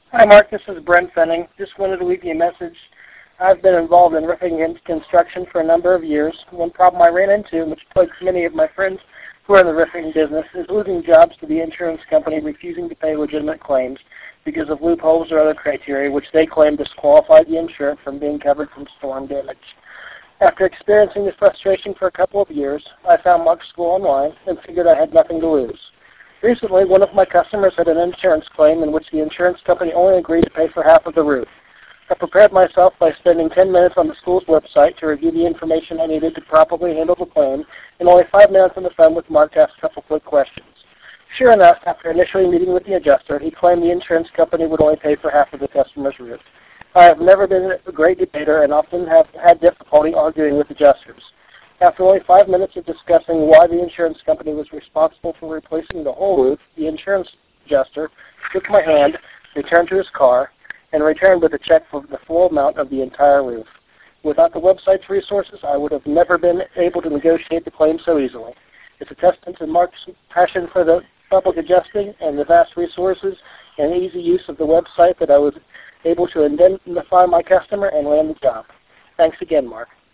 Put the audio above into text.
Hi, Mark. This is Brent Fenning. Just wanted to leave you a message. I've been involved in roofing and construction for a number of years. One problem I ran into, which plagues many of my friends who are in the roofing business, is losing jobs to the insurance company refusing to pay legitimate claims because of loopholes or other criteria which they claim disqualify the insured from being covered from storm damage. After experiencing this frustration for a couple of years, I found Mark's school online and figured I had nothing to lose. Recently, one of my customers had an insurance claim in which the insurance company only agreed to pay for half of the roof. I prepared myself by spending 10 minutes on the school's website to review the information I needed to properly handle the claim, and only 5 minutes on the phone with Mark to ask a couple quick questions. Sure enough, after initially meeting with the adjuster, he claimed the insurance company would only pay for half of the customer's roof. I have never been a great debater and often have had difficulty arguing with adjusters. After only 5 minutes of discussing why the insurance company was responsible for replacing the whole roof, the insurance adjuster shook my hand, returned to his car, and returned with a check for the full amount of the entire roof. Without the website's resources, I would have never been able to negotiate the claim so easily. It's a testament to Mark's passion for the public adjusting and the vast resources and easy use of the website that I was able to identify my customer and land the job. Thanks again, Mark.